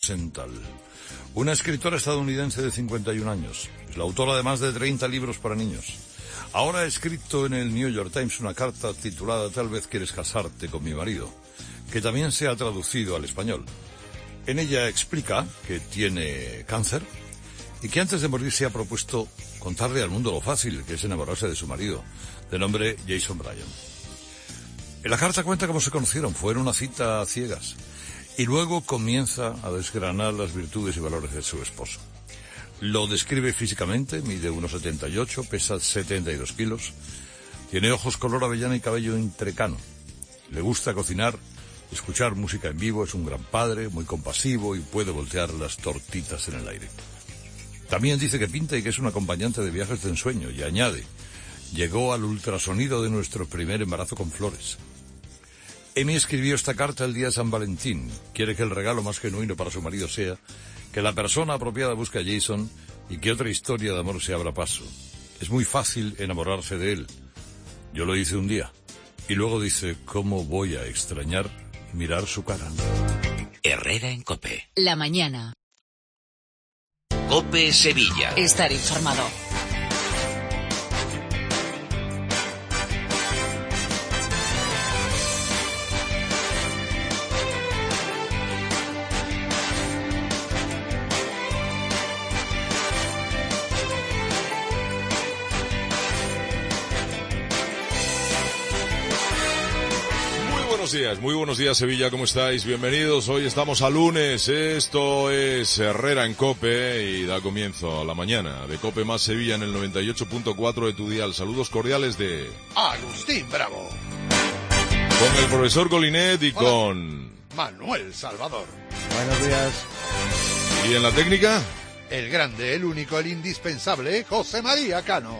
Rosenthal, una escritora estadounidense de 51 años. Es la autora de más de 30 libros para niños. Ahora ha escrito en el New York Times una carta titulada «Tal vez quieres casarte con mi marido», que también se ha traducido al español. En ella explica que tiene cáncer y que antes de morir se ha propuesto contarle al mundo lo fácil que es enamorarse de su marido, de nombre Jason Bryan. En la carta cuenta cómo se conocieron, fue en una cita a ciegas, y luego comienza a desgranar las virtudes y valores de su esposo. Lo describe físicamente, mide 1,78, pesa 72 kilos, tiene ojos color avellana y cabello entrecano. Le gusta cocinar, escuchar música en vivo, es un gran padre, muy compasivo y puede voltear las tortitas en el aire. También dice que pinta y que es un acompañante de viajes de ensueño, y añade: llegó al ultrasonido de nuestro primer embarazo con flores. Amy escribió esta carta el día de San Valentín. Quiere que el regalo más genuino para su marido sea que la persona apropiada busque a Jason y que otra historia de amor se abra paso. Es muy fácil enamorarse de él. Yo lo hice un día. Y luego dice: ¿cómo voy a extrañar mirar su cara? Herrera en COPE. La mañana. COPE Sevilla. Estar informado. Muy buenos días Sevilla, ¿cómo estáis? Bienvenidos, hoy estamos a lunes, esto es Herrera en COPE y da comienzo a la mañana de COPE más Sevilla en el 98.4 de tu dial. Saludos cordiales de Agustín Bravo, con el profesor Colinet y hola, con Manuel Salvador. Buenos días. ¿Y en la técnica? El grande, el único, el indispensable, José María Cano.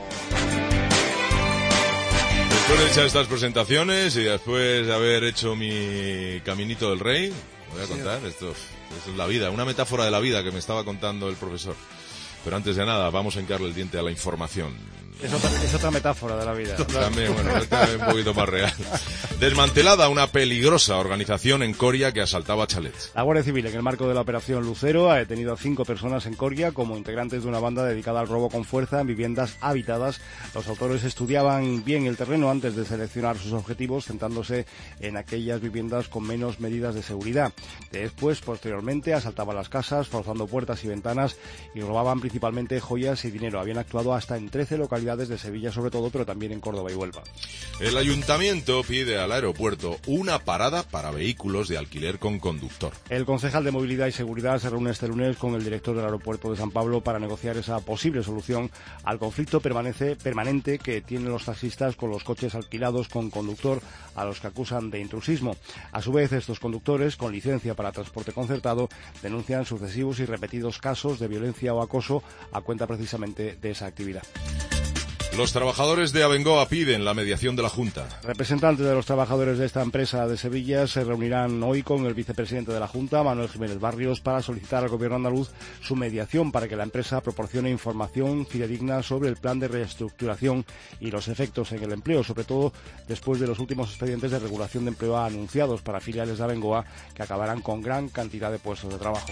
Después de echar estas presentaciones y después de haber hecho mi Caminito del Rey, voy a contar, esto es la vida, una metáfora de la vida que me estaba contando el profesor. Pero antes de nada, vamos a hincarle el diente a la información. Es otra metáfora de la vida. También, bueno, esta es un poquito más real. Desmantelada una peligrosa organización en Coria que asaltaba chalets. La Guardia Civil, en el marco de la Operación Lucero, ha detenido a 5 personas en Coria como integrantes de una banda dedicada al robo con fuerza en viviendas habitadas. Los autores estudiaban bien el terreno antes de seleccionar sus objetivos, centrándose en aquellas viviendas con menos medidas de seguridad. Después, posteriormente, asaltaban las casas, forzando puertas y ventanas y robaban principalmente joyas y dinero. Habían actuado hasta en 13 localidades de Sevilla sobre todo, pero también en Córdoba y Huelva. El ayuntamiento pide al aeropuerto una parada para vehículos de alquiler con conductor. El concejal de Movilidad y Seguridad se reúne este lunes con el director del aeropuerto de San Pablo para negociar esa posible solución al conflicto permanente que tienen los taxistas con los coches alquilados con conductor, a los que acusan de intrusismo. A su vez, estos conductores, con licencia para transporte concertado, denuncian sucesivos y repetidos casos de violencia o acoso a cuenta precisamente de esa actividad. Los trabajadores de Abengoa piden la mediación de la Junta. Representantes de los trabajadores de esta empresa de Sevilla se reunirán hoy con el vicepresidente de la Junta, Manuel Jiménez Barrios, para solicitar al Gobierno andaluz su mediación para que la empresa proporcione información fidedigna sobre el plan de reestructuración y los efectos en el empleo, sobre todo después de los últimos expedientes de regulación de empleo anunciados para filiales de Abengoa que acabarán con gran cantidad de puestos de trabajo.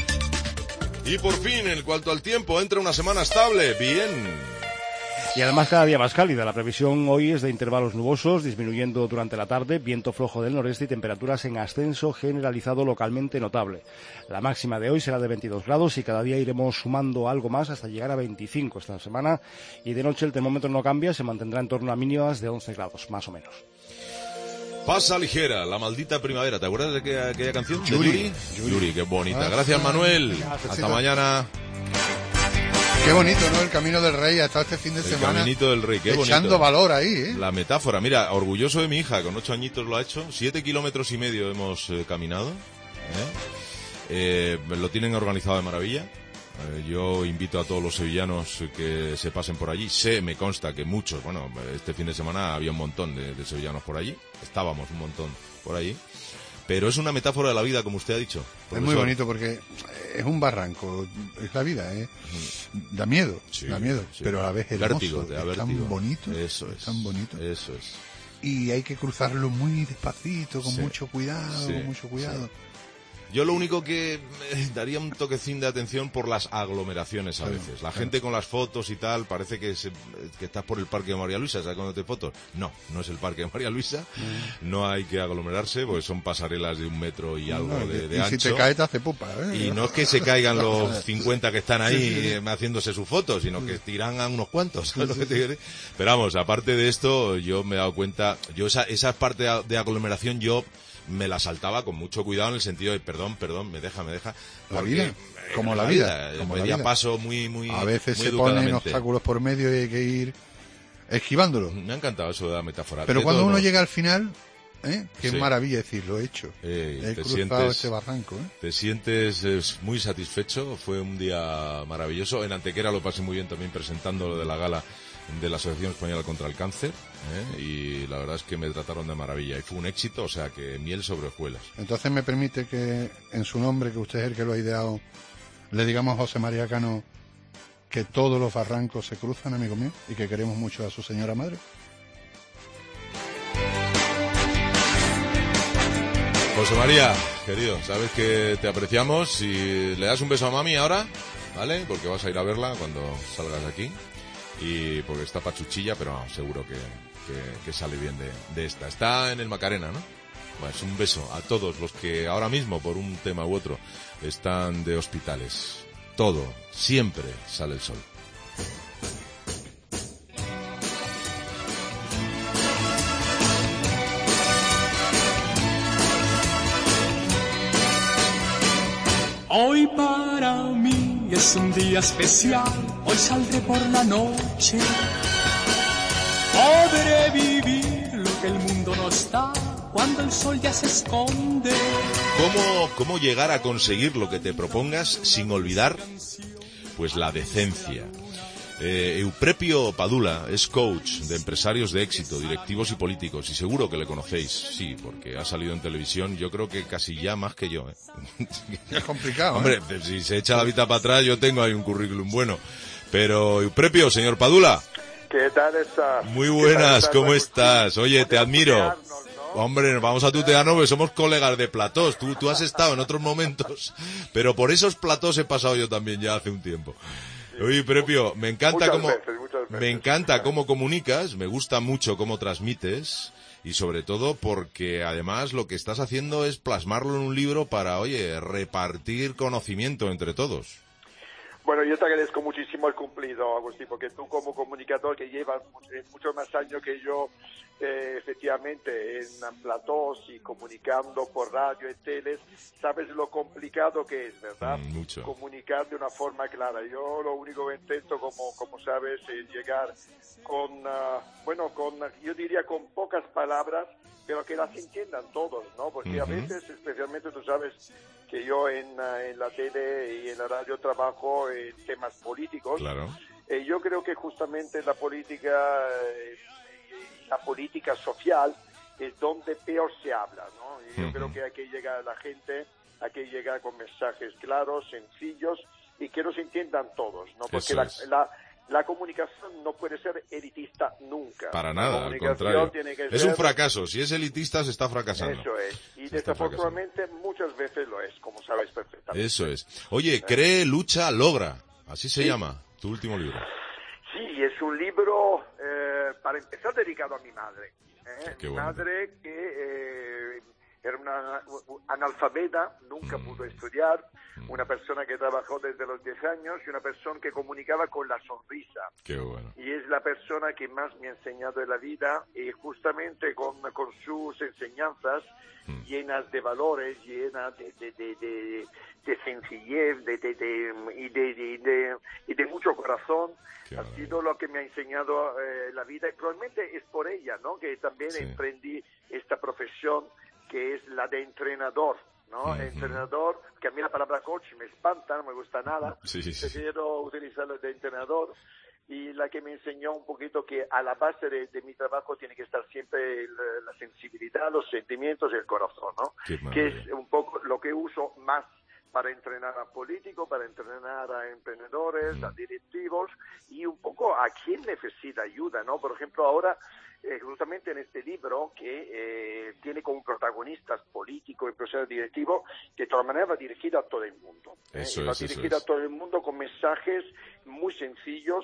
Y por fin, en cuanto al tiempo, entra una semana estable. Bien. Y además cada día más cálida. La previsión hoy es de intervalos nubosos, disminuyendo durante la tarde, viento flojo del noreste y temperaturas en ascenso generalizado localmente notable. La máxima de hoy será de 22 grados y cada día iremos sumando algo más hasta llegar a 25 esta semana. Y de noche el termómetro no cambia, se mantendrá en torno a mínimas de 11 grados, más o menos. Pasa ligera, la maldita primavera. ¿Te acuerdas de aquella canción? Yuri. Yuri, qué bonita. Gracias, Manuel. Hasta mañana. Qué bonito, ¿no? El Camino del Rey hasta este fin de semana. El Caminito del Rey, qué bonito. Echando valor ahí, ¿eh? La metáfora, mira, orgulloso de mi hija, con 8 añitos lo ha hecho. 7,5 kilómetros hemos caminado. Lo tienen organizado de maravilla. Yo invito a todos los sevillanos que se pasen por allí. Me consta que muchos, bueno, este fin de semana había un montón de sevillanos por allí. Estábamos un montón por allí. Pero es una metáfora de la vida, como usted ha dicho, profesor. Es muy bonito porque es un barranco, es la vida, ¿eh? Da miedo, sí, sí. pero a la vez hermoso, vértigo, tan bonito, eso es, tan bonito. Eso es. Y hay que cruzarlo muy despacito, con mucho cuidado, Sí. Yo lo único que daría un toquecín de atención por las aglomeraciones a veces. La gente con las fotos y tal, parece que estás por el Parque de María Luisa, ¿sabes cuando te fotos? No, no es el Parque de María Luisa, no hay que aglomerarse, porque son pasarelas de 1 metro y algo de ancho. Y si te caes te hace pupa, Y no es que se caigan los 50 que están ahí haciéndose sus fotos, sino que tiran a unos cuantos, ¿sabes lo que te quiero decir? Pero vamos, aparte de esto, yo me he dado cuenta, esa parte de aglomeración yo me la saltaba con mucho cuidado en el sentido de perdón, me deja. La vida, como la vida. Como la vida. Paso muy a veces muy se ponen obstáculos por medio y hay que ir esquivándolo. Me ha encantado eso de la metáfora. Pero de cuando uno modos, llega al final, qué sí. maravilla decir, lo he hecho. He cruzado este barranco. Te sientes muy satisfecho. Fue un día maravilloso. En Antequera lo pasé muy bien también presentando lo de la gala de la Asociación Española contra el Cáncer, y la verdad es que me trataron de maravilla y fue un éxito, o sea que miel sobre hojuelas. Entonces me permite que en su nombre, que usted es el que lo ha ideado, le digamos a José María Cano que todos los barrancos se cruzan, amigo mío, y que queremos mucho a su señora madre. José María, querido, sabes que te apreciamos y le das un beso a mami ahora, ¿vale? Porque vas a ir a verla cuando salgas de aquí. Y porque está pachuchilla, pero seguro que sale bien de esta. Está en el Macarena, ¿no? Pues un beso a todos los que ahora mismo, por un tema u otro, están de hospitales. Todo, siempre sale el sol. Hoy para mí es un día especial, hoy saldré por la noche. Podré vivir lo que el mundo nos da cuando el sol ya se esconde. ¿Cómo llegar a conseguir lo que te propongas sin olvidar? Pues la decencia. Euprepio Padula es coach de empresarios de éxito, directivos y políticos, y seguro que le conocéis, sí, porque ha salido en televisión, yo creo que casi ya más que yo. Es complicado. Hombre, si se echa la vista para atrás, yo tengo ahí un currículum bueno. Pero, Euprepio, señor Padula. ¿Qué tal estás? Muy buenas, ¿cómo estás? Oye, te admiro. Hombre, vamos a tutearnos porque somos colegas de platós. Tú has estado en otros momentos, pero por esos platós he pasado yo también ya hace un tiempo. Oye, Prepio, me encanta cómo comunicas, me gusta mucho cómo transmites y sobre todo porque además lo que estás haciendo es plasmarlo en un libro para, oye, repartir conocimiento entre todos. Bueno, yo te agradezco muchísimo el cumplido, Agustín, porque tú como comunicador que llevas muchos más años que yo, efectivamente, en platós y comunicando por radio y teles, sabes lo complicado que es, ¿verdad? Mucho. Comunicar de una forma clara. Yo lo único que intento, como sabes, es llegar con, yo diría con pocas palabras, pero que las entiendan todos, ¿no? Porque a veces, especialmente tú sabes que yo en la tele y en la radio trabajo en temas políticos. Claro. Yo creo que justamente la política social es donde peor se habla, ¿no? Y yo creo que hay que llegar a la gente, hay que llegar con mensajes claros, sencillos y que los entiendan todos, ¿no? Porque la comunicación no puede ser elitista nunca. Para nada, al contrario. Es un fracaso. Si es elitista, se está fracasando. Eso es. Y desafortunadamente muchas veces lo es, como sabes perfectamente. Eso es. Oye, Cree, Lucha, Logra. Así se llama tu último libro. Sí, es un libro, para empezar, dedicado a mi madre. Qué Mi bueno. madre que era una analfabeta, nunca pudo estudiar, una persona que trabajó desde los 10 años y una persona que comunicaba con la sonrisa. Qué bueno. Y es la persona que más me ha enseñado en la vida y justamente con sus enseñanzas llenas de valores, llenas de sencillez y de mucho corazón. Ha sido lo que me ha enseñado la vida y probablemente es por ella, ¿no? Que también emprendí esta profesión que es la de entrenador, ¿no? Entrenador, que a mí la palabra coach me espanta, no me gusta nada. Prefiero utilizarlo de entrenador. Y la que me enseñó un poquito que a la base de mi trabajo tiene que estar siempre la sensibilidad, los sentimientos y el corazón, ¿no? Que es un poco lo que uso más para entrenar a políticos, para entrenar a emprendedores, a directivos y un poco a quien necesita ayuda, ¿no? Por ejemplo, ahora, justamente en este libro que tiene como protagonistas políticos, empresarios, directivos, que de todas maneras va dirigido a todo el mundo. Va dirigido a todo el mundo con mensajes muy sencillos,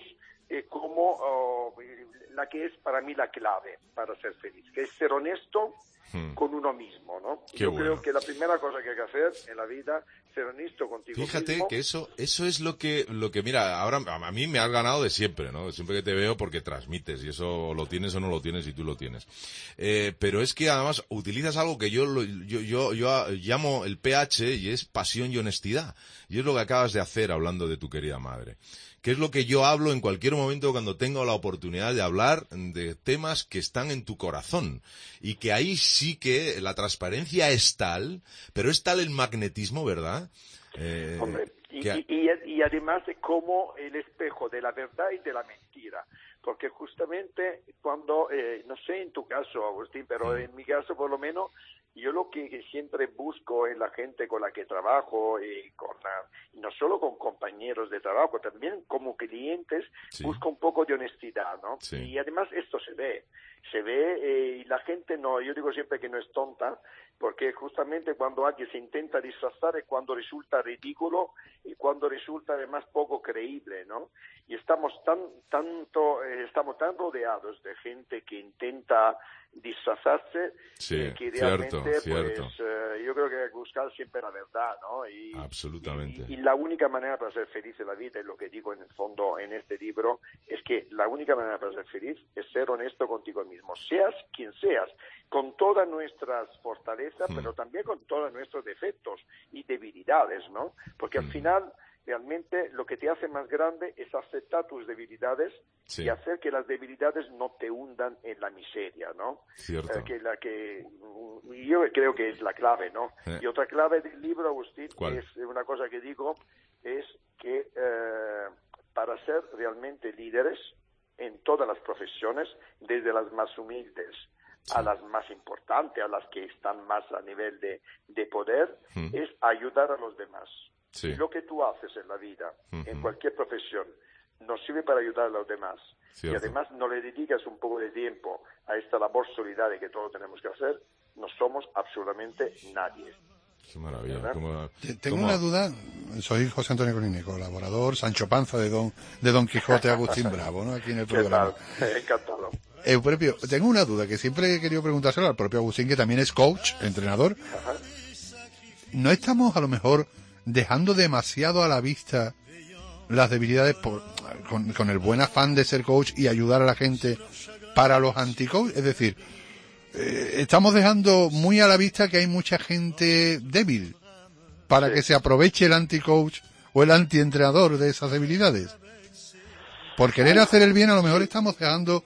como la que es para mí la clave para ser feliz, que es ser honesto con uno mismo, ¿no? Yo creo que la primera cosa que hay que hacer en la vida, ser honesto contigo mismo. Fíjate que eso es lo que mira, ahora a mí me has ganado de siempre, ¿no? Siempre que te veo porque transmites, y eso lo tienes o no lo tienes y tú lo tienes. Pero es que además utilizas algo que yo llamo el PH, y es pasión y honestidad. Y es lo que acabas de hacer hablando de tu querida madre. Que es lo que yo hablo en cualquier momento cuando tengo la oportunidad de hablar de temas que están en tu corazón. Y que ahí sí que la transparencia es tal, pero es tal el magnetismo, ¿verdad? Hombre, y además es como el espejo de la verdad y de la mentira. Porque justamente cuando, no sé en tu caso, Agustín, pero en mi caso por lo menos, yo lo que siempre busco en la gente con la que trabajo, y no solo con compañeros de trabajo, también como clientes, busco un poco de honestidad, ¿no? Sí. Y además esto se ve y la gente no, yo digo siempre que no es tonta, porque justamente cuando alguien se intenta disfrazar es cuando resulta ridículo y cuando resulta además poco creíble, ¿no? Y estamos tan rodeados de gente que intenta disfrazarse, que realmente cierto. yo creo que hay que buscar siempre la verdad, ¿no? Absolutamente. Y la única manera para ser feliz en la vida, y lo que digo en el fondo en este libro, es que la única manera para ser feliz es ser honesto contigo mismo, seas quien seas, con todas nuestras fortalezas, pero también con todos nuestros defectos y debilidades, ¿no? Porque al final realmente lo que te hace más grande es aceptar tus debilidades y hacer que las debilidades no te hundan en la miseria, ¿no? Cierto. Yo creo que es la clave, ¿no? Y otra clave del libro, Agustín, ¿cuál? es una cosa que digo, es que para ser realmente líderes en todas las profesiones, desde las más humildes a las más importantes, a las que están más a nivel de poder, es ayudar a los demás. Sí. Lo que tú haces en la vida, en cualquier profesión, nos sirve para ayudar a los demás. Cierto. Y además no le dedicas un poco de tiempo a esta labor solidaria que todos tenemos que hacer, no somos absolutamente nadie. Qué maravilla. Tengo una duda. Soy José Antonio Colini, colaborador, Sancho Panza de Don Quijote Agustín Bravo, ¿no? Aquí en el programa. ¿Qué tal? Encantado. Eupropio, tengo una duda que siempre he querido preguntárselo al propio Agustín, que también es coach, entrenador. Ajá. ¿No estamos a lo mejor dejando demasiado a la vista las debilidades con el buen afán de ser coach y ayudar a la gente para los anti-coach? Es decir, estamos dejando muy a la vista que hay mucha gente débil para que se aproveche el anti-coach o el anti-entrenador de esas debilidades. Por querer hacer el bien, a lo mejor estamos dejando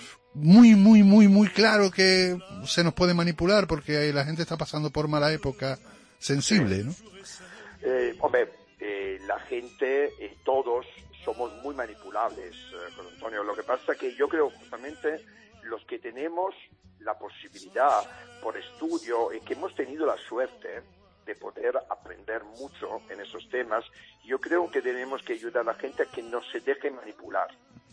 muy claro que se nos puede manipular porque la gente está pasando por mala época sensible, ¿no? Hombre, la gente, todos somos muy manipulables, José Antonio. Lo que pasa es que yo creo justamente los que tenemos la posibilidad por estudio y que hemos tenido la suerte de poder aprender mucho en esos temas, yo creo que tenemos que ayudar a la gente a que no se deje manipular.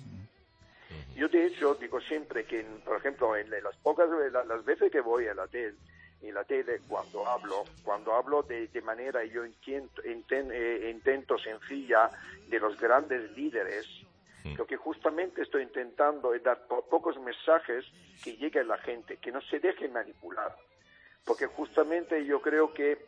Yo de hecho digo siempre que, por ejemplo, en las veces que voy a la tele, cuando hablo de manera yo intento sencilla de los grandes líderes, lo que justamente estoy intentando es dar pocos mensajes que lleguen a la gente, que no se dejen manipular, porque justamente yo creo que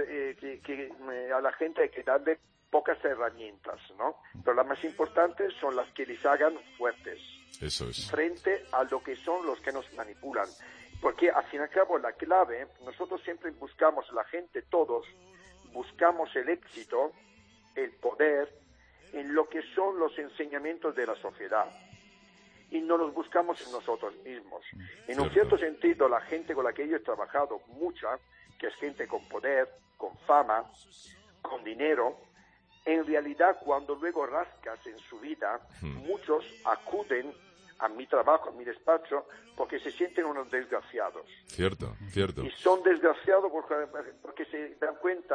a la gente hay que darle pocas herramientas, ¿no? Pero las más importantes son las que les hagan fuertes. Eso es. Frente a lo que son los que nos manipulan. Porque al fin y al cabo la clave, nosotros siempre buscamos, la gente, todos, buscamos el éxito, el poder, en lo que son los enseñamientos de la sociedad. Y no los buscamos en nosotros mismos. En un cierto sentido, la gente con la que yo he trabajado, mucha, que es gente con poder, con fama, con dinero, en realidad cuando luego rascas en su vida, muchos acuden a mi trabajo, a mi despacho, porque se sienten unos desgraciados. Cierto. Y son desgraciados porque se dan cuenta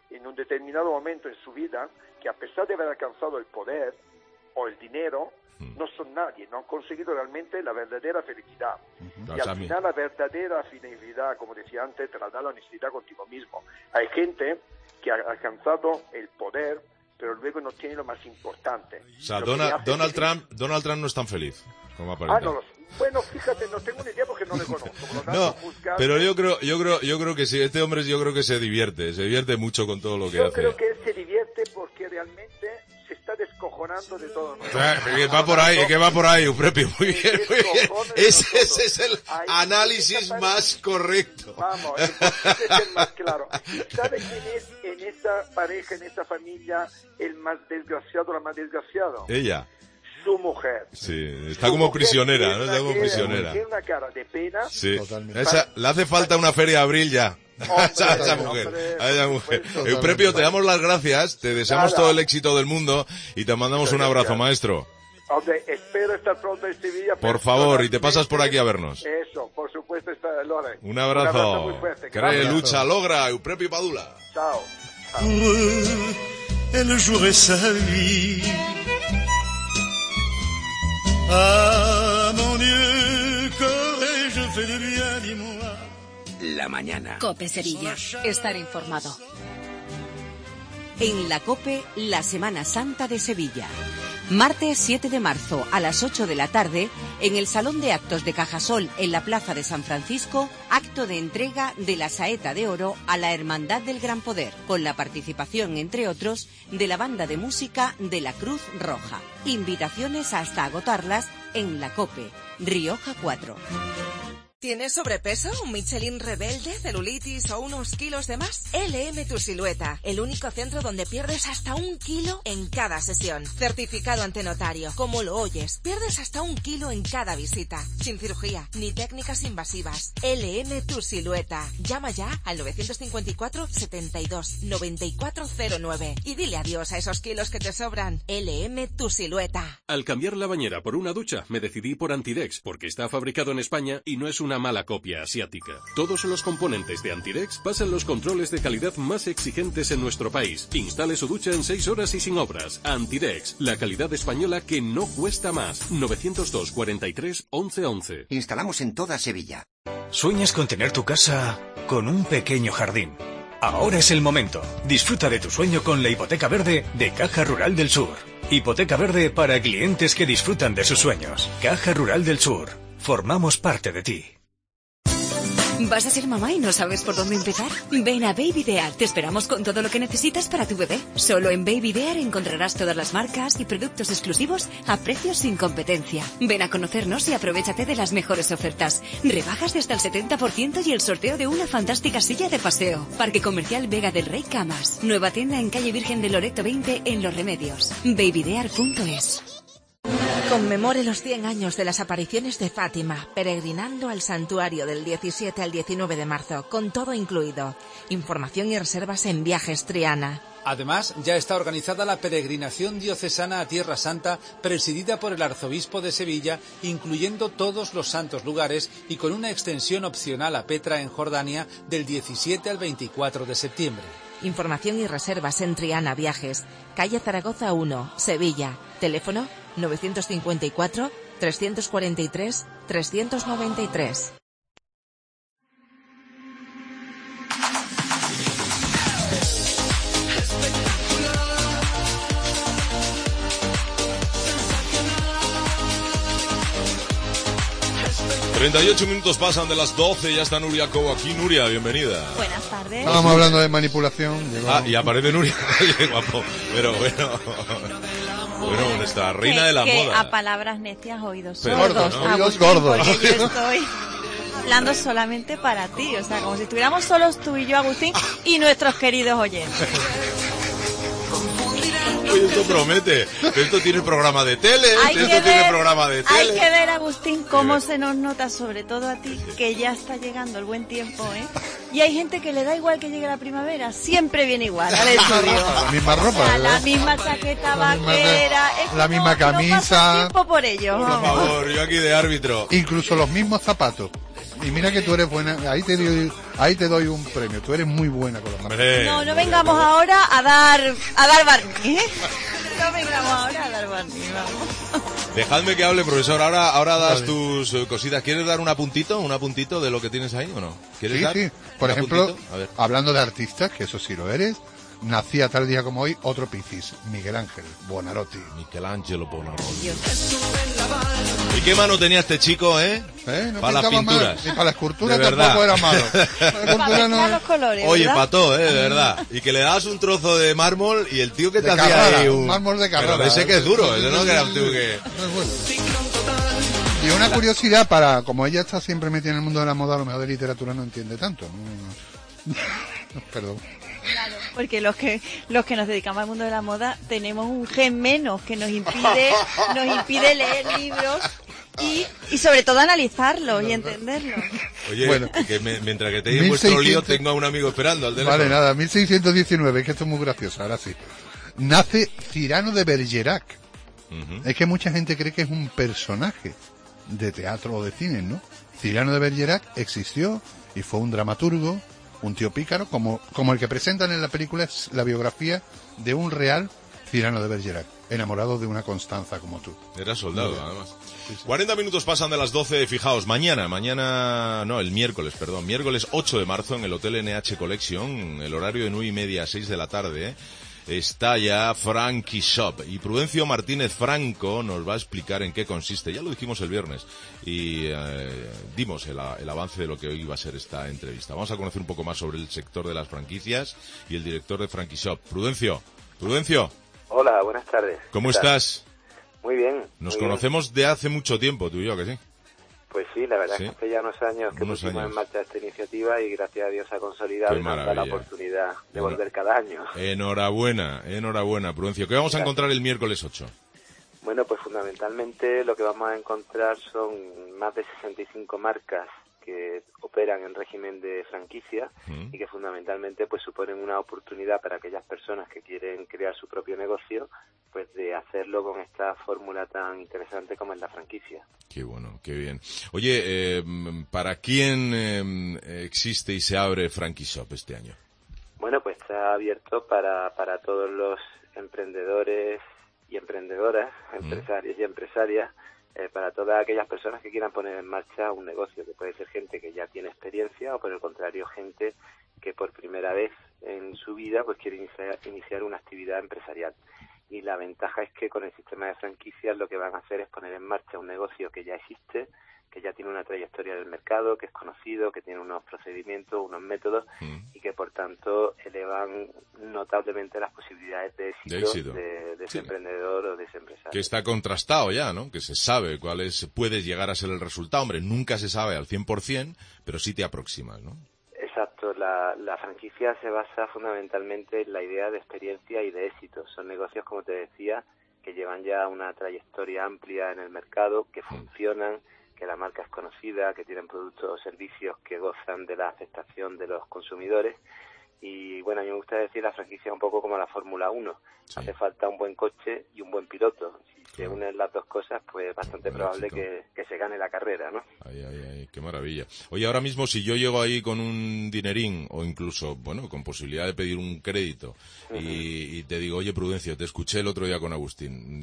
en un determinado momento en su vida que a pesar de haber alcanzado el poder o el dinero, no son nadie, no han conseguido realmente la verdadera felicidad. Y al final la verdadera felicidad, como decía antes, te la da la honestidad contigo mismo. Hay gente que ha alcanzado el poder, pero luego no tiene lo más importante. O sea, Donald Trump no es tan feliz como aparenta. Bueno, fíjate, no tengo ni idea porque no le conozco. No, pero yo creo que sí, este hombre yo creo que se divierte mucho con todo lo que hace. Yo creo que él se divierte porque realmente se está descojonando de todo. Que va por ahí, Eupropio, muy bien. Ese es el análisis más correcto. Vamos, es el más claro. ¿Sabe quién es en esta pareja, en esta familia, el más desgraciado, la más desgraciada? Ella. Su mujer. Sí, está como prisionera, ¿no? Está como prisionera. Tiene una cara de pena. Sí. Le hace falta una feria de abril ya. A esa mujer. Eupropio, te damos las gracias, te deseamos todo el éxito del mundo y te mandamos un abrazo, maestro. Espero estar pronto en Sevilla. Por favor, y te pasas por aquí a vernos. Eso, por supuesto, está Lore. Un abrazo. Muy fuerte. Cree, lucha, logra, Eupropio Padula. Chao. Elle jouerait sa vie. Ah, mon Dieu, qu'aurais-je fait de bien, dis-moi. La mañana. COPE Sevilla. Estar informado. En la COPE, la Semana Santa de Sevilla. Martes 7 de marzo a las 8 de la tarde, en el Salón de Actos de Cajasol, en la Plaza de San Francisco, acto de entrega de la Saeta de Oro a la Hermandad del Gran Poder, con la participación, entre otros, de la banda de música de la Cruz Roja. Invitaciones hasta agotarlas en la COPE, Rioja 4. ¿Tienes sobrepeso, un Michelin rebelde, celulitis o unos kilos de más? LM Tu Silueta, el único centro donde pierdes hasta 1 kilo en cada sesión. Certificado ante notario, como lo oyes, pierdes hasta 1 kilo en cada visita. Sin cirugía, ni técnicas invasivas. LM Tu Silueta. Llama ya al 954 72 9409 y dile adiós a esos kilos que te sobran. LM Tu Silueta. Al cambiar la bañera por una ducha, me decidí por Antidex, porque está fabricado en España y no es una mala copia asiática. Todos los componentes de Antidex pasan los controles de calidad más exigentes en nuestro país. Instale su ducha en 6 horas y sin obras. Antidex, la calidad española que no cuesta más. 902 43 11 11. Instalamos en toda Sevilla. ¿Sueñas con tener tu casa con un pequeño jardín? Ahora es el momento. Disfruta de tu sueño con la hipoteca verde de Caja Rural del Sur. Hipoteca verde para clientes que disfrutan de sus sueños. Caja Rural del Sur. Formamos parte de ti. ¿Vas a ser mamá y no sabes por dónde empezar? Ven a Baby Dear. Te esperamos con todo lo que necesitas para tu bebé. Solo en Baby Dear encontrarás todas las marcas y productos exclusivos a precios sin competencia. Ven a conocernos y aprovéchate de las mejores ofertas. Rebajas de hasta el 70% y el sorteo de una fantástica silla de paseo. Parque Comercial Vega del Rey Camas. Nueva tienda en calle Virgen de Loreto 20 en Los Remedios. babydear.es. Conmemore los 100 años de las apariciones de Fátima, peregrinando al santuario del 17 al 19 de marzo, con todo incluido. Información y reservas en Viajes Triana. Además, ya está organizada la peregrinación diocesana a Tierra Santa, presidida por el arzobispo de Sevilla, incluyendo todos los santos lugares y con una extensión opcional a Petra en Jordania del 17 al 24 de septiembre. Información y reservas en Triana Viajes, calle Zaragoza 1, Sevilla. Teléfono 954 343 393. ...38 minutos pasan de las 12, ya está Nuria Cobo aquí. Nuria, bienvenida. Buenas tardes. Estábamos hablando de manipulación. Y aparece Nuria. Guapo. Pero bueno, nuestra reina de la moda. A palabras necias, oídos sordos. ¿No? Oídos gordos. Porque yo estoy hablando solamente para ti, o sea, como si estuviéramos solos tú y yo, Agustín, y nuestros queridos oyentes. Oye, esto promete. Esto tiene programa de tele. Hay que ver, Agustín, cómo se nos nota, sobre todo a ti, que ya está llegando el buen tiempo, ¿eh? Y hay gente que le da igual que llegue la primavera, siempre viene igual al estudio. La misma ropa, la misma chaqueta vaquera, la misma no camisa. pasa tiempo por ello. Por favor, yo aquí de árbitro. Incluso los mismos zapatos. Y mira que tú eres buena, ahí te doy un premio, tú eres muy buena con los zapatos. No vengamos ahora a dar barniz. No vengamos ahora a dar barniz, vamos. Dejadme que hable, profesor. Ahora das tus cositas. ¿Quieres dar un apuntito de lo que tienes ahí o no? ¿Quieres dar? Sí. Por ejemplo, hablando de artistas, que eso sí lo eres, nacía tal día como hoy otro Piscis, Miguel Ángel Buonarroti. Michelangelo Buonarroti. ¿Y qué mano tenía este chico, No para las pinturas. Y para la escultura tampoco era malo. Para los colores, oye, ¿verdad? pató, de verdad. Y que le dabas un trozo de mármol y el tío que te hacía ahí un mármol de Carrara. Pero ese que es duro, ese no que era un tío que... Y una curiosidad como ella está siempre metida en el mundo de la moda, a lo mejor de literatura no entiende tanto. Perdón. Claro, porque los que nos dedicamos al mundo de la moda tenemos un gen menos que nos impide leer libros y sobre todo analizarlos y entenderlos. Oye, bueno, que mientras que te diga vuestro lío tengo a un amigo esperando al teléfono. Vale, nada, 1619, es que esto es muy gracioso, ahora sí. Nace Cyrano de Bergerac. Es que mucha gente cree que es un personaje de teatro o de cine, ¿no? Cyrano de Bergerac existió y fue un dramaturgo, un tío pícaro, como el que presentan en la película, es la biografía de un real Cyrano de Bergerac, enamorado de una Constanza como tú. Era soldado, además. Sí. 40 minutos pasan de las 12, fijaos, el miércoles 8 de marzo en el Hotel NH Collection, el horario de 9:30 a 6 de la tarde, está ya Frankie Shop y Prudencio Martínez Franco nos va a explicar en qué consiste. Ya lo dijimos el viernes y dimos el avance de lo que hoy va a ser esta entrevista. Vamos a conocer un poco más sobre el sector de las franquicias y el director de Frankie Shop. Prudencio. Hola, buenas tardes. ¿Cómo estás? Muy bien. Nos conocemos de hace mucho tiempo, tú y yo, ¿que sí? Pues sí, la verdad es que hace ya unos años que pusimos en marcha esta iniciativa y gracias a Dios ha consolidado y nos da la oportunidad de volver cada año. Enhorabuena, Prudencio. ¿Qué vamos a encontrar el miércoles 8? Bueno, pues fundamentalmente lo que vamos a encontrar son más de 65 marcas que operan en régimen de franquicia y que fundamentalmente pues suponen una oportunidad para aquellas personas que quieren crear su propio negocio, pues de hacerlo con esta fórmula tan interesante como es la franquicia. Qué bueno, qué bien. Oye, ¿para quién existe y se abre Frankie Shop este año? Bueno, pues está abierto para todos los emprendedores y emprendedoras, empresarios y empresarias, para todas aquellas personas que quieran poner en marcha un negocio, que puede ser gente que ya tiene experiencia o por el contrario gente que por primera vez en su vida pues quiere iniciar una actividad empresarial. Y la ventaja es que con el sistema de franquicias lo que van a hacer es poner en marcha un negocio que ya existe, que ya tiene una trayectoria del mercado, que es conocido, que tiene unos procedimientos, unos métodos y que por tanto elevan notablemente las posibilidades de éxito de ese emprendedor o de ese empresario. Que está contrastado ya, ¿no? Que se sabe puede llegar a ser el resultado. Hombre, nunca se sabe al 100%, pero sí te aproximas, ¿no? Exacto, la franquicia se basa fundamentalmente en la idea de experiencia y de éxito. Son negocios, como te decía, que llevan ya una trayectoria amplia en el mercado, que funcionan, que la marca es conocida, que tienen productos o servicios que gozan de la aceptación de los consumidores. Y bueno, a mí me gusta decir la franquicia un poco como la Fórmula 1. Sí. Hace falta un buen coche y un buen piloto. Si se unen las dos cosas, pues es bastante probable que se gane la carrera, ¿no? Ay, qué maravilla. Oye, ahora mismo si yo llego ahí con un dinerín o incluso, bueno, con posibilidad de pedir un crédito y te digo, oye, Prudencio, te escuché el otro día con Agustín,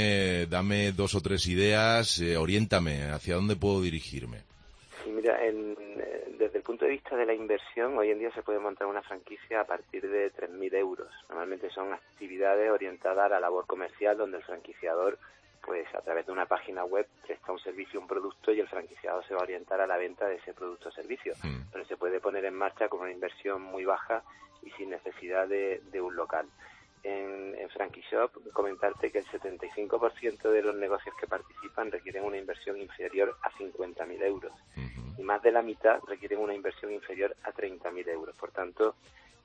dame 2 o 3 ideas, oriéntame, ¿hacia dónde puedo dirigirme? Sí, mira, desde el punto de vista de la inversión, hoy en día se puede montar una franquicia a partir de 3.000 euros. Normalmente son actividades orientadas a la labor comercial donde el franquiciador, pues a través de una página web, presta un servicio, un producto y el franquiciado se va a orientar a la venta de ese producto o servicio. Pero se puede poner en marcha con una inversión muy baja y sin necesidad de un local. En Frankie Shop, comentarte que el 75% de los negocios que participan requieren una inversión inferior a 50.000 euros y más de la mitad requieren una inversión inferior a 30.000 euros. Por tanto,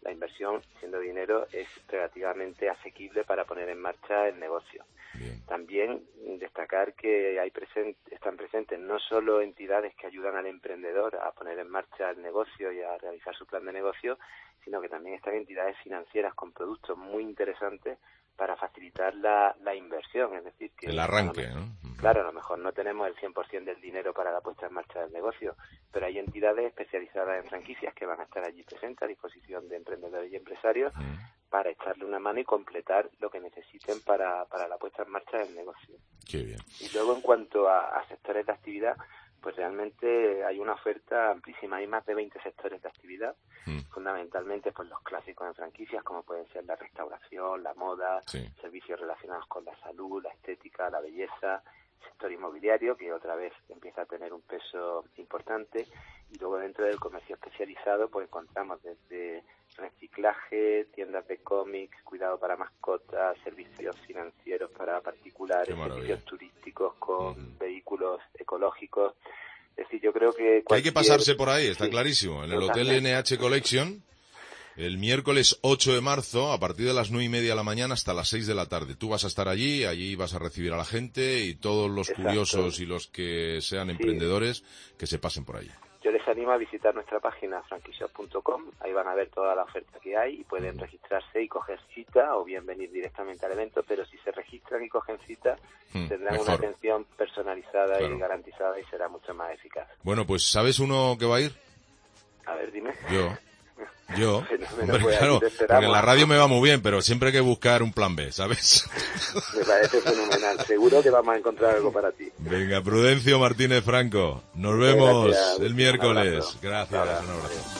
la inversión, siendo dinero, es relativamente asequible para poner en marcha el negocio. Bien. También destacar que están presentes no solo entidades que ayudan al emprendedor a poner en marcha el negocio y a realizar su plan de negocio, sino que también están entidades financieras con productos muy interesantes para facilitar la inversión, es decir, que el arranque, ¿no? Claro, a lo mejor no tenemos el 100% del dinero para la puesta en marcha del negocio, pero hay entidades especializadas en franquicias que van a estar allí presentes a disposición de emprendedores y empresarios para echarle una mano y completar lo que necesiten para la puesta en marcha del negocio. Qué bien. Y luego, en cuanto a sectores de actividad, pues realmente hay una oferta amplísima, hay más de 20 sectores de actividad, fundamentalmente pues los clásicos en franquicias, como pueden ser la restauración, la moda, servicios relacionados con la salud, la estética, la belleza, sector inmobiliario, que otra vez empieza a tener un peso importante, y luego dentro del comercio especializado pues encontramos desde reciclaje, tiendas de cómics, cuidado para mascotas, servicios financieros para particulares, servicios turísticos con vehículos ecológicos. Es decir, yo creo que hay que pasarse por ahí, está clarísimo. En el Hotel NH Collection, el miércoles 8 de marzo, a partir de las 9:30 de la mañana hasta las 6 de la tarde. Tú vas a estar allí vas a recibir a la gente y todos los curiosos y los que sean emprendedores que se pasen por allí. Yo les animo a visitar nuestra página franquishop.com, ahí van a ver toda la oferta que hay y pueden registrarse y coger cita o bien venir directamente al evento, pero si se registran y cogen cita tendrán una atención personalizada y garantizada y será mucho más eficaz. Bueno, pues ¿sabes uno que va a ir? A ver, dime. Yo, hombre, claro, porque en la radio me va muy bien, pero siempre hay que buscar un plan B, ¿sabes? Me parece fenomenal, seguro que vamos a encontrar algo para ti. Venga, Prudencio Martínez Franco, nos vemos el miércoles. Gracias, un abrazo.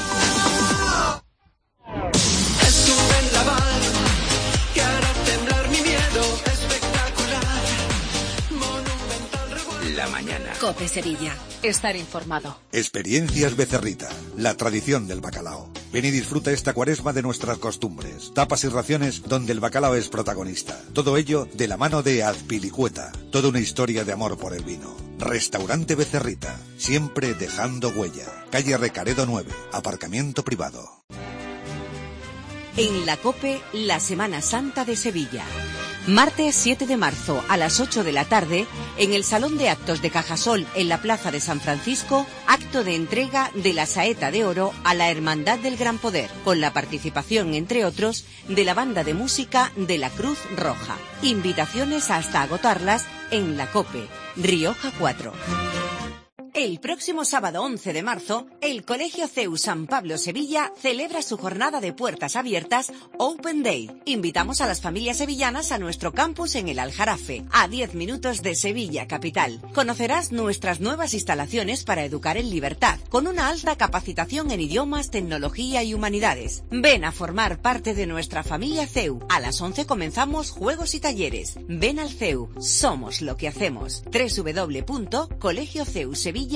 Estuve en la val, que hará temblar mi miedo, espectacular, monumental revuelo. La mañana. COPE Sevilla. Estar informado. Experiencias Becerrita, la tradición del bacalao. Ven y disfruta esta cuaresma de nuestras costumbres, tapas y raciones donde el bacalao es protagonista. Todo ello de la mano de Azpilicueta. Toda una historia de amor por el vino. Restaurante Becerrita, siempre dejando huella. Calle Recaredo 9, aparcamiento privado. En la COPE, la Semana Santa de Sevilla. Martes 7 de marzo a las 8 de la tarde, en el Salón de Actos de Cajasol, en la Plaza de San Francisco, acto de entrega de la Saeta de Oro a la Hermandad del Gran Poder, con la participación, entre otros, de la banda de música de la Cruz Roja. Invitaciones hasta agotarlas en la COPE, Rioja 4. El próximo sábado 11 de marzo, el Colegio CEU San Pablo Sevilla celebra su jornada de puertas abiertas Open Day. Invitamos a las familias sevillanas a nuestro campus en el Aljarafe, a 10 minutos de Sevilla capital. Conocerás nuestras nuevas instalaciones para educar en libertad, con una alta capacitación en idiomas, tecnología y humanidades. Ven a formar parte de nuestra familia CEU. A las 11 comenzamos juegos y talleres. Ven al CEU, somos lo que hacemos. www.colegioceuSevilla.es.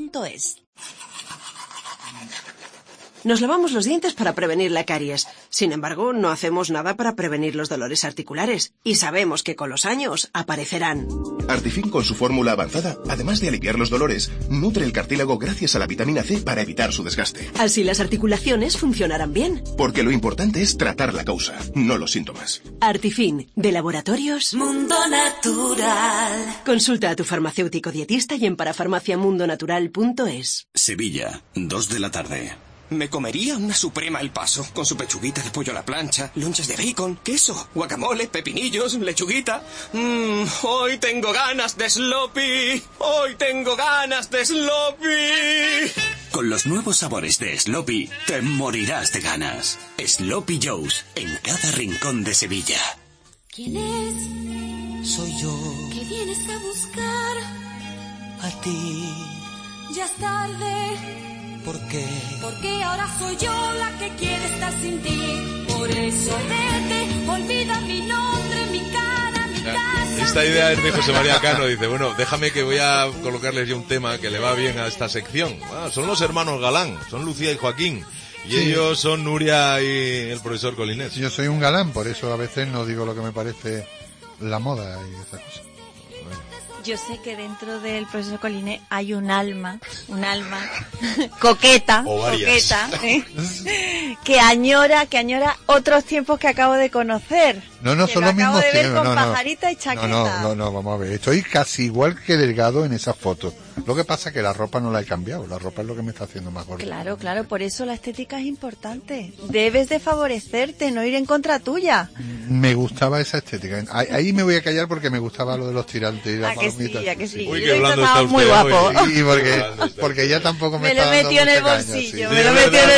Nos lavamos los dientes para prevenir la caries. Sin embargo, no hacemos nada para prevenir los dolores articulares. Y sabemos que con los años aparecerán. Artifin, con su fórmula avanzada, además de aliviar los dolores, nutre el cartílago gracias a la vitamina C para evitar su desgaste. Así las articulaciones funcionarán bien. Porque lo importante es tratar la causa, no los síntomas. Artifin, de Laboratorios Mundo Natural. Consulta a tu farmacéutico dietista y en parafarmaciamundonatural.es. Sevilla, 2 de la tarde. Me comería una suprema al paso, con su pechuguita de pollo a la plancha, lonchas de bacon, queso, guacamole, pepinillos, lechuguita. Hoy tengo ganas de sloppy. Hoy tengo ganas de sloppy. Con los nuevos sabores de Sloppy, te morirás de ganas. Sloppy Joe's, en cada rincón de Sevilla. ¿Quién es? Soy yo. ¿Qué vienes a buscar? A ti. Ya es tarde. ¿Por qué? Porque ahora soy yo la que quiere estar sin ti. Por eso vete, olvida mi nombre, mi cara, mi casa. Esta idea es de José María Cano. Dice, bueno, déjame que voy a colocarles yo un tema que le va bien a esta sección. Son los hermanos Galán, son Lucía y Joaquín. Y ellos son Nuria y el profesor Colinés. Yo soy un galán, por eso a veces no digo lo que me parece la moda y esas cosas. Yo sé que dentro del profesor Coliné hay un alma coqueta, que añora otros tiempos que acabo de conocer. No, son los mismos tiempos. Acabo de ver con no. pajarita y chaqueta. No, vamos a ver. Estoy casi igual que delgado en esas fotos. Lo que pasa es que la ropa no la he cambiado. La ropa es lo que me está haciendo más gordo. Claro, por eso la estética es importante. Debes de favorecerte, no ir en contra tuya. Me gustaba esa estética. Ahí me voy a callar porque me gustaba lo de los tirantes y las palomitas. Que sí. Uy, qué blando está usted muy guapo. Sí, porque ella tampoco me lo metió en el bolsillo. Tiene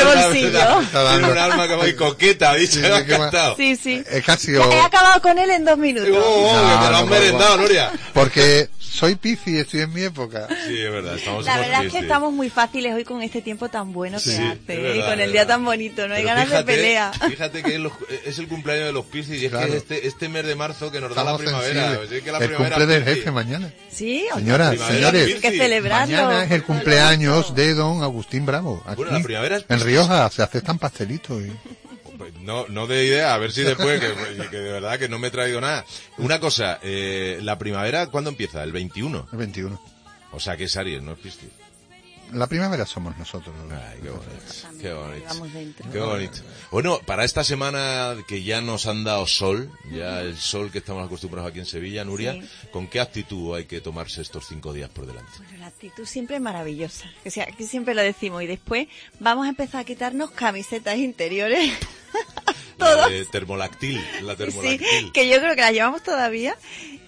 un alma como muy coqueta, dicho, me ha encantado. Sí. He acabado con él en 2 minutos. Que te lo has merendado, Nuria. Porque soy Piscis, estoy en mi época. Sí, es verdad. La verdad es que estamos muy fáciles hoy con este tiempo tan bueno que hace, y con el día tan bonito, no hay ganas de pelea. Fíjate que es el cumpleaños de los Piscis y es que este mes de marzo que nos da la primavera. Es que el cumple del jefe mañana. Sí, señoras, señores, hay que celebrarlo. Mañana es el cumpleaños de don Agustín Bravo. Aquí, bueno, la primavera en Rioja se aceptan pastelitos. No de idea, a ver si después, que de verdad que no me he traído nada. Una cosa, la primavera, ¿cuándo empieza? ¿El 21? El 21. O sea, que es Aries, no es Piscis. La primavera somos nosotros. Ay, qué bonito. Qué bonito. Bueno, para esta semana que ya nos han dado sol, ya el sol que estamos acostumbrados aquí en Sevilla, Nuria, ¿con qué actitud hay que tomarse estos 5 días por delante? Bueno, la actitud siempre es maravillosa, que siempre lo decimos, y después vamos a empezar a quitarnos camisetas interiores. La termolactil. Sí, que yo creo que la llevamos todavía.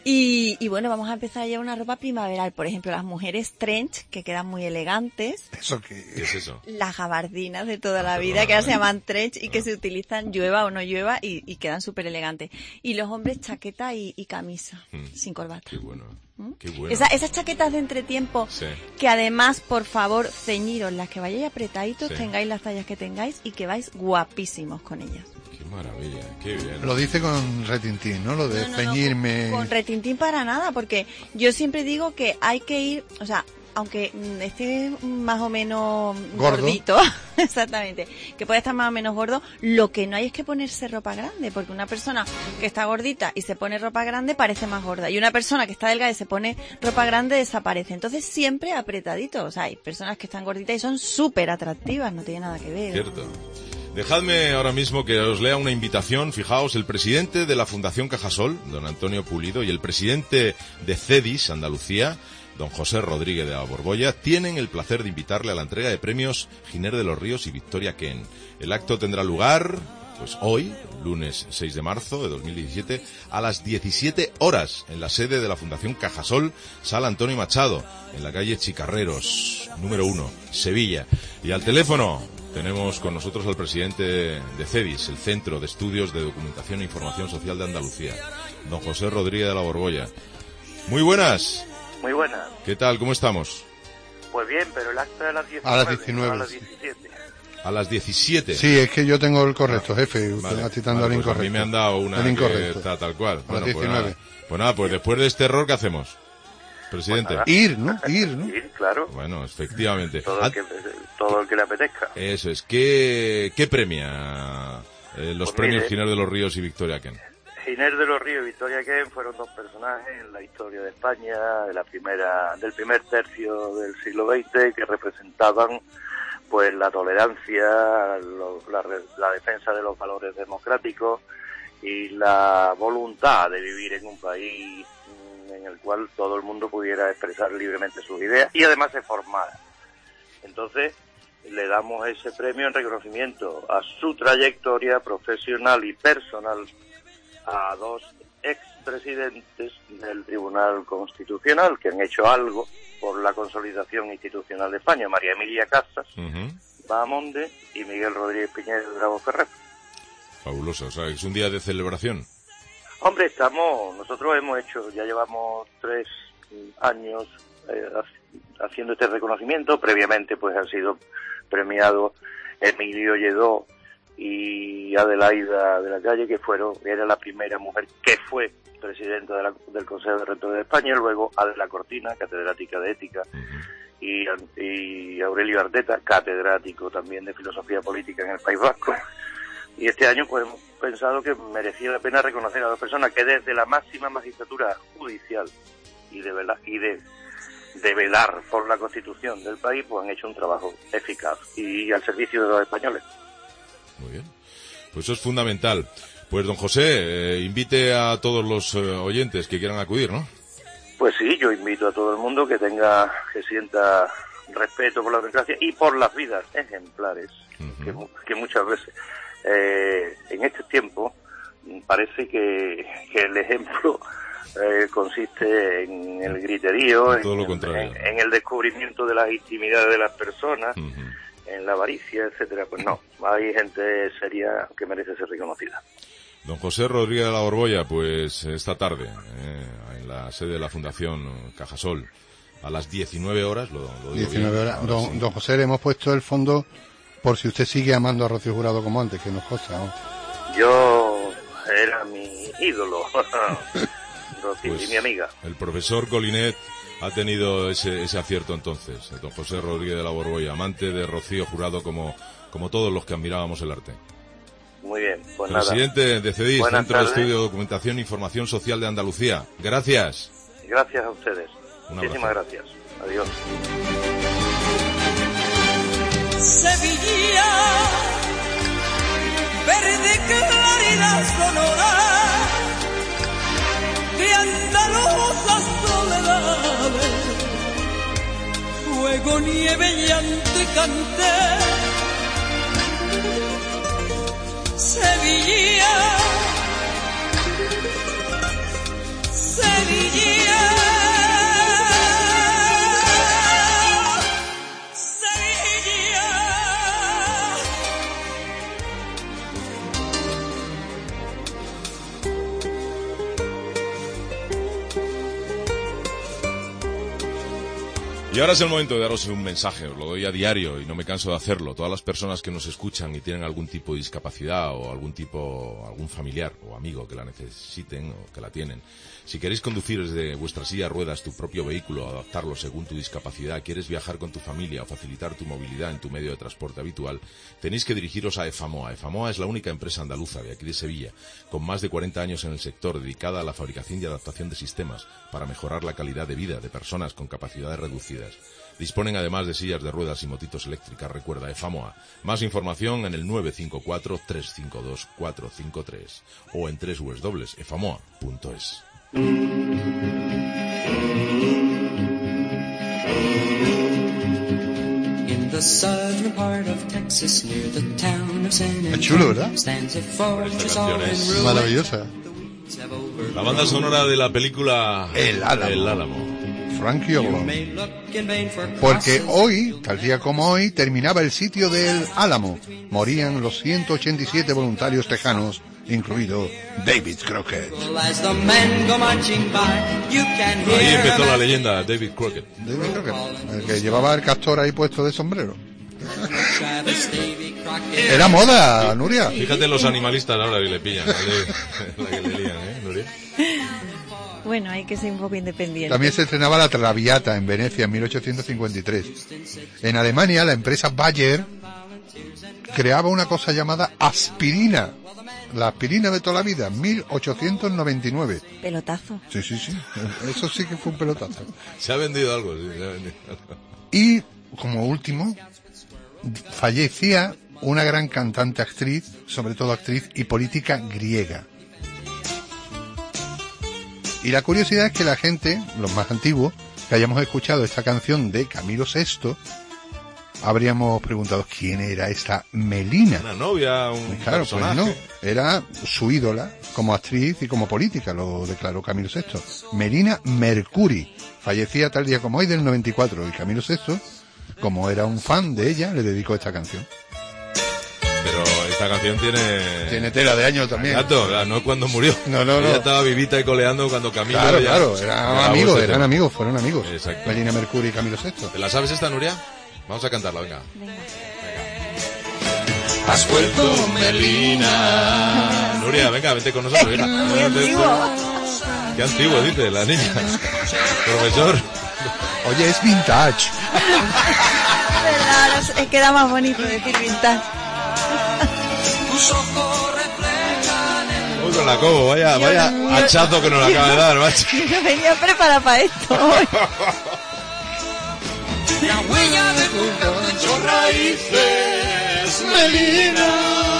Y bueno, vamos a empezar a llevar una ropa primaveral. Por ejemplo, las mujeres trench, que quedan muy elegantes. ¿Eso qué es eso? Las gabardinas de toda la vida, que ahora se llaman trench y que se utilizan llueva o no llueva y quedan súper elegantes. Y los hombres chaqueta y camisa, sin corbata. Qué bueno. Qué bueno. Esas chaquetas de entretiempo, que además, por favor, ceñiros, las que vayáis apretaditos, tengáis las tallas que tengáis y que vais guapísimos con ellas. Qué maravilla, qué bien. Lo dice con retintín, ¿no? Lo de ceñirme. Con retintín para nada, porque yo siempre digo que hay que ir, o sea, aunque esté más o menos gordito, exactamente, que puede estar más o menos gordo, lo que no hay es que ponerse ropa grande, porque una persona que está gordita y se pone ropa grande parece más gorda, y una persona que está delgada y se pone ropa grande desaparece. Entonces siempre apretadito. O sea, hay personas que están gorditas y son súper atractivas, no tiene nada que ver. Cierto. Dejadme ahora mismo que os lea una invitación. Fijaos, el presidente de la Fundación Cajasol, don Antonio Pulido, y el presidente de CEDIS, Andalucía, don José Rodríguez de la Borbolla, tienen el placer de invitarle a la entrega de premios Giner de los Ríos y Victoria Ken. El acto tendrá lugar, pues hoy, lunes 6 de marzo de 2017, a las 17 horas, en la sede de la Fundación Cajasol, Sala Antonio Machado, en la calle Chicarreros, número 1, Sevilla. Y al teléfono tenemos con nosotros al presidente de CEDIS, el Centro de Estudios de Documentación e Información Social de Andalucía, don José Rodríguez de la Borbolla. Muy buenas. Muy buenas. ¿Qué tal? ¿Cómo estamos? Pues bien, pero el acto es a las 19. A las 19. A las 17. A las 17. Sí, es que yo tengo el correcto, jefe. Usted está citando el incorrecto. Pues a mí me han dado una que está tal cual. A las 19. Pues nada, pues después de este error, ¿qué hacemos, presidente? Pues Ir, ¿no? Ir, claro. Bueno, efectivamente. Todo el que le apetezca. Eso es. ¿Qué premia los premios Giner de los Ríos y Victoria Ken? Giner de los Ríos y Victoria Ken fueron dos personajes en la historia de España del primer tercio del siglo XX, que representaban pues la tolerancia, la defensa de los valores democráticos y la voluntad de vivir en un país en el cual todo el mundo pudiera expresar libremente sus ideas y además se formara. Entonces le damos ese premio en reconocimiento a su trayectoria profesional y personal, a dos expresidentes del Tribunal Constitucional que han hecho algo por la consolidación institucional de España, María Emilia Casas, Bahamonde y Miguel Rodríguez Piñero de Bravo Ferrer. Fabuloso, o sea, es un día de celebración. Hombre, nosotros ya llevamos 3 años haciendo este reconocimiento. Previamente pues han sido premiados Emilio Lledó y Adelaida de la Calle, era la primera mujer que fue presidenta del Consejo de Rectores de España, luego Adela Cortina, catedrática de Ética, y Aurelio Arteta, catedrático también de Filosofía Política en el País Vasco. Y este año pues hemos pensado que merecía la pena reconocer a dos personas que desde la máxima magistratura judicial y de velar por la Constitución del país, pues han hecho un trabajo eficaz y al servicio de los españoles. Muy bien, pues eso es fundamental. Pues don José, invite a todos los oyentes que quieran acudir, ¿no? Pues sí, yo invito a todo el mundo que sienta respeto por la democracia y por las vidas ejemplares, que muchas veces en este tiempo parece que el ejemplo consiste en el griterío, en el descubrimiento de las intimidades de las personas, en la avaricia, etcétera. Pues no, hay gente seria que merece ser reconocida. Don José Rodríguez de la Borbolla, pues esta tarde, en la sede de la Fundación Cajasol, a las 19 horas, lo digo 19 bien, horas. Don José, le hemos puesto el fondo por si usted sigue amando a Rocío Jurado como antes, que nos consta, ¿no? Yo era mi ídolo, Rocío, pues, y mi amiga. El profesor Colinet ha tenido ese acierto entonces, don José Rodríguez de la Borbolla, amante de Rocío Jurado como todos los que admirábamos el arte. Muy bien, pues Presidente de CEDIS, Buenas Centro de tardes. Estudio, Documentación e Información Social de Andalucía. Gracias. Gracias a ustedes. Un Muchísimas gracias. Adiós. Sevilla, verde claridad sonora, de andaluzas soledades, fuego, nieve, llanto y canté. Sevilla, Sevilla. Y ahora es el momento de daros un mensaje, os lo doy a diario y no me canso de hacerlo. Todas las personas que nos escuchan y tienen algún tipo de discapacidad o algún familiar o amigo que la necesiten o que la tienen. Si queréis conducir desde vuestra silla de ruedas tu propio vehículo, adaptarlo según tu discapacidad, quieres viajar con tu familia o facilitar tu movilidad en tu medio de transporte habitual, tenéis que dirigiros a EFAMOA. EFAMOA es la única empresa andaluza de aquí de Sevilla, con más de 40 años en el sector, dedicada a la fabricación y adaptación de sistemas para mejorar la calidad de vida de personas con capacidades reducidas. Disponen además de sillas de ruedas y motitos eléctricas. Recuerda, EFAMOA. Más información en el 954-352-453 o en www.efamoa.es. Es chulo, ¿verdad? Esta canción es maravillosa. La banda sonora de la película El Álamo. Frankie Oblong. Porque hoy, tal día como hoy, terminaba el sitio del Álamo. Morían los 187 voluntarios tejanos, incluido David Crockett. Ahí empezó la leyenda, David Crockett. David Crockett, el que llevaba el castor ahí puesto de sombrero. Era moda, Nuria. Fíjate los animalistas ahora que le pillan, la que le lían, Nuria. Bueno, hay que ser un poco independiente. También se estrenaba La Traviata en Venecia en 1853. En Alemania, la empresa Bayer creaba una cosa llamada aspirina. La aspirina de toda la vida, 1899. Pelotazo. Sí. Eso sí que fue un pelotazo. Se ha vendido algo, sí, se ha vendido algo. Y, como último, fallecía una gran cantante, actriz, sobre todo actriz y política griega. Y la curiosidad es que la gente, los más antiguos, que hayamos escuchado esta canción de Camilo VI, habríamos preguntado quién era esta Melina. Una novia, un claro, personaje. Pues no, era su ídola como actriz y como política, lo declaró Camilo VI. Melina Mercuri, fallecía tal día como hoy del 94, y Camilo VI, como era un fan de ella, le dedicó esta canción. Pero esta canción tiene tela de años también. Exacto, no cuando murió. No. Ella estaba vivita y coleando cuando Camilo... Claro, eran amigos, fueron amigos. Exacto. Melina Mercuri y Camilo VI. ¿Te la sabes esta, Nuria? Vamos a cantarla, venga. Has vuelto, Melina. Nuria, venga, vente con nosotros. Venga. Muy antiguo. Qué antiguo, dice la niña. Profesor. Oye, es vintage. Verdad, queda más bonito decir vintage. Tus ojos reflejan el con la Cobo, vaya hachazo que nos acaba de dar, macho. Yo venía preparada para esto hoy. La huella de tus raíces, Melina.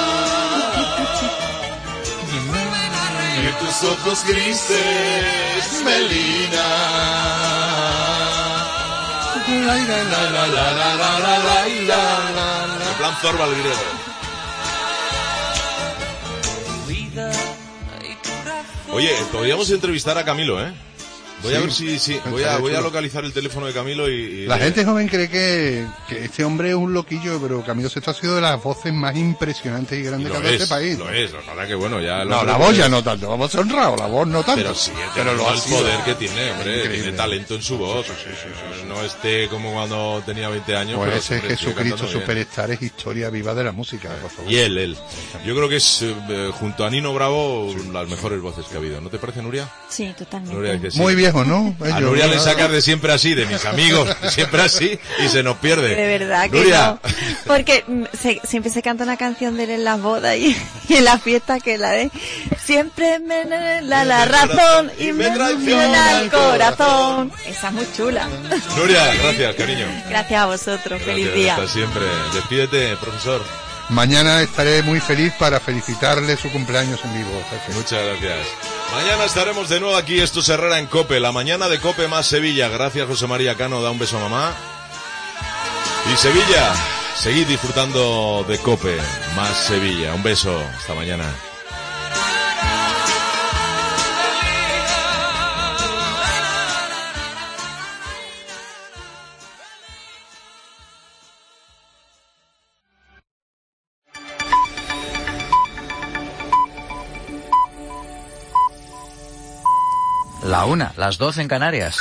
De tus ojos grises, Melina. En plan Zorba el griego. Oye, podríamos entrevistar a Camilo, ¿eh? Voy a ver si voy a localizar el teléfono de Camilo y la gente joven cree que este hombre es un loquillo, pero Camilo Sesto ha sido de las voces más impresionantes y grandes que ha dado este país. Lo es, la verdad que bueno, ya... No, la voz ya no tanto, vamos a ser honrados, la voz no tanto. Pero sí, pero lo el poder que tiene, hombre, increíble. Tiene talento en su voz. Sí. No esté como cuando tenía 20 años. Pues ese Jesucristo Superstar es historia viva de la música, por favor. Y él. Yo creo que es, junto a Nino Bravo, las mejores voces que ha habido. ¿No te parece, Nuria? Sí, totalmente. Nuria, que sí. Muy viejo, ¿no? A Nuria le sacas de siempre así, de mis amigos, siempre así, y se nos pierde. De verdad que Nuria. no. Porque siempre se canta una canción de él en las bodas y en las fiestas, que la de siempre me da la razón y me traiciona el corazón. Esa es muy chula. Nuria, gracias, cariño. Gracias a vosotros, feliz día. Hasta siempre. Despídete, profesor. Mañana estaré muy feliz para felicitarle su cumpleaños en vivo, jefe. Muchas gracias. Mañana estaremos de nuevo aquí, esto es Herrera en COPE, la mañana de COPE más Sevilla. Gracias, José María Cano, da un beso a mamá. Y Sevilla, seguid disfrutando de COPE más Sevilla. Un beso, hasta mañana. La 1, las 12 en Canarias.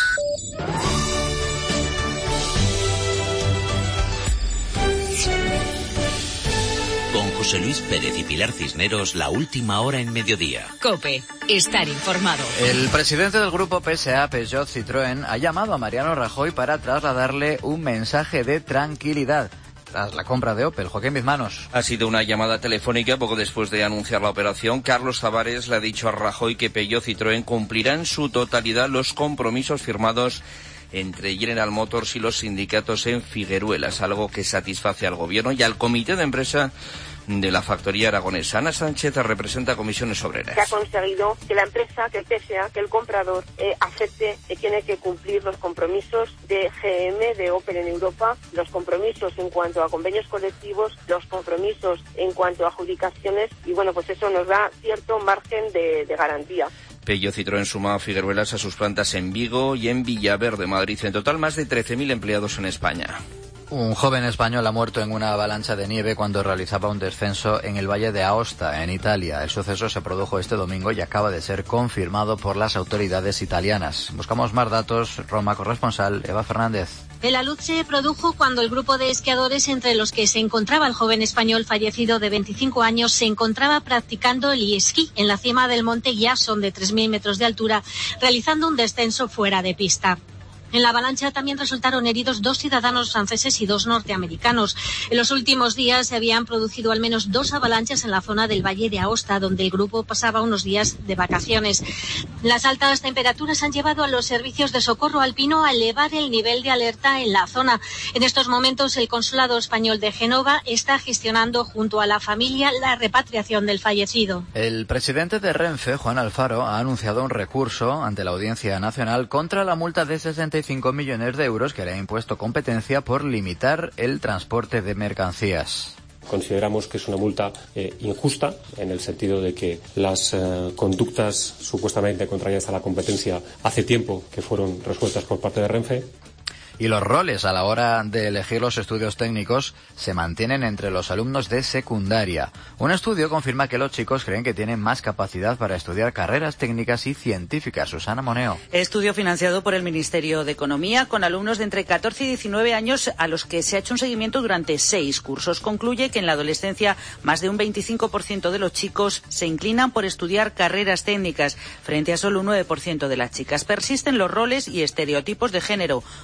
Con José Luis Pérez y Pilar Cisneros, la última hora en mediodía. COPE, estar informado. El presidente del grupo PSA, Peugeot Citroën, ha llamado a Mariano Rajoy para trasladarle un mensaje de tranquilidad tras la compra de Opel. Joaquín Bizmanos. Ha sido una llamada telefónica poco después de anunciar la operación. Carlos Tavares le ha dicho a Rajoy que Peugeot Citroën cumplirá en su totalidad los compromisos firmados entre General Motors y los sindicatos en Figueruelas, algo que satisface al gobierno y al comité de empresa de la factoría aragonesa. Ana Sánchez representa Comisiones Obreras. Se ha conseguido que la empresa, que el PSA, que el comprador acepte que tiene que cumplir los compromisos de GM, de Opel en Europa, los compromisos en cuanto a convenios colectivos, los compromisos en cuanto a adjudicaciones, y bueno, pues eso nos da cierto margen de garantía. Peugeot Citroën suma a Figueruelas a sus plantas en Vigo y en Villaverde, Madrid. En total, más de 13.000 empleados en España. Un joven español ha muerto en una avalancha de nieve cuando realizaba un descenso en el Valle de Aosta, en Italia. El suceso se produjo este domingo y acaba de ser confirmado por las autoridades italianas. Buscamos más datos. Roma, corresponsal Eva Fernández. El alud se produjo cuando el grupo de esquiadores, entre los que se encontraba el joven español fallecido de 25 años, se encontraba practicando el esquí en la cima del monte Ghiasson de 3.000 metros de altura, realizando un descenso fuera de pista. En la avalancha también resultaron heridos 2 ciudadanos franceses y 2 norteamericanos. En los últimos días se habían producido al menos 2 avalanchas en la zona del Valle de Aosta, donde el grupo pasaba unos días de vacaciones. Las altas temperaturas han llevado a los servicios de socorro alpino a elevar el nivel de alerta en la zona. En estos momentos, el Consulado Español de Génova está gestionando junto a la familia la repatriación del fallecido. El presidente de Renfe, Juan Alfaro, ha anunciado un recurso ante la Audiencia Nacional contra la multa de 65 millones de euros que le ha impuesto Competencia por limitar el transporte de mercancías. Consideramos que es una multa injusta, en el sentido de que las conductas supuestamente contrarias a la competencia hace tiempo que fueron resueltas por parte de Renfe. Y los roles a la hora de elegir los estudios técnicos se mantienen entre los alumnos de secundaria. Un estudio confirma que los chicos creen que tienen más capacidad para estudiar carreras técnicas y científicas. Susana Moneo. Estudio financiado por el Ministerio de Economía con alumnos de entre 14 y 19 años a los que se ha hecho un seguimiento durante 6 cursos. Concluye que en la adolescencia más de un 25% de los chicos se inclinan por estudiar carreras técnicas frente a solo un 9% de las chicas. Persisten los roles y estereotipos de género, porque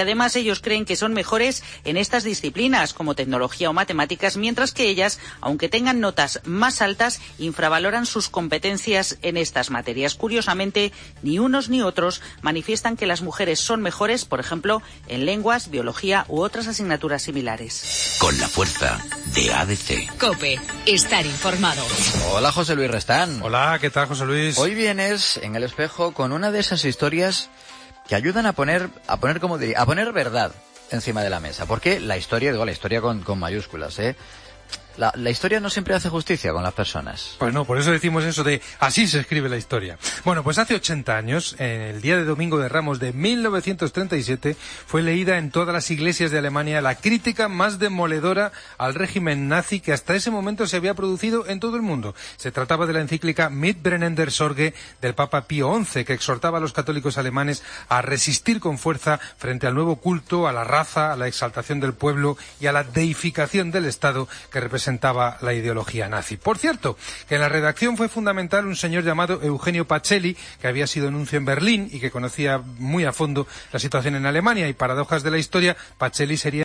Además, ellos creen que son mejores en estas disciplinas, como tecnología o matemáticas, mientras que ellas, aunque tengan notas más altas, infravaloran sus competencias en estas materias. Curiosamente, ni unos ni otros manifiestan que las mujeres son mejores, por ejemplo, en lenguas, biología u otras asignaturas similares. Con la fuerza de ADC. COPE. Estar informado. Hola, José Luis Restán. Hola, ¿qué tal, José Luis? Hoy vienes en El Espejo con una de esas historias que ayudan a poner verdad encima de la mesa. Porque la historia con mayúsculas, La historia no siempre hace justicia con las personas. Pues no, por eso decimos eso de así se escribe la historia. Bueno, pues hace 80 años, en el día de Domingo de Ramos de 1937, fue leída en todas las iglesias de Alemania la crítica más demoledora al régimen nazi que hasta ese momento se había producido en todo el mundo. Se trataba de la encíclica Mitbrennender Sorge del Papa Pío XI, que exhortaba a los católicos alemanes a resistir con fuerza frente al nuevo culto a la raza, a la exaltación del pueblo y a la deificación del Estado que representaba la ideología nazi. Por cierto, que en la redacción fue fundamental un señor llamado Eugenio Pacelli, que había sido nuncio en Berlín y que conocía muy a fondo la situación en Alemania, y paradojas de la historia, Pacelli sería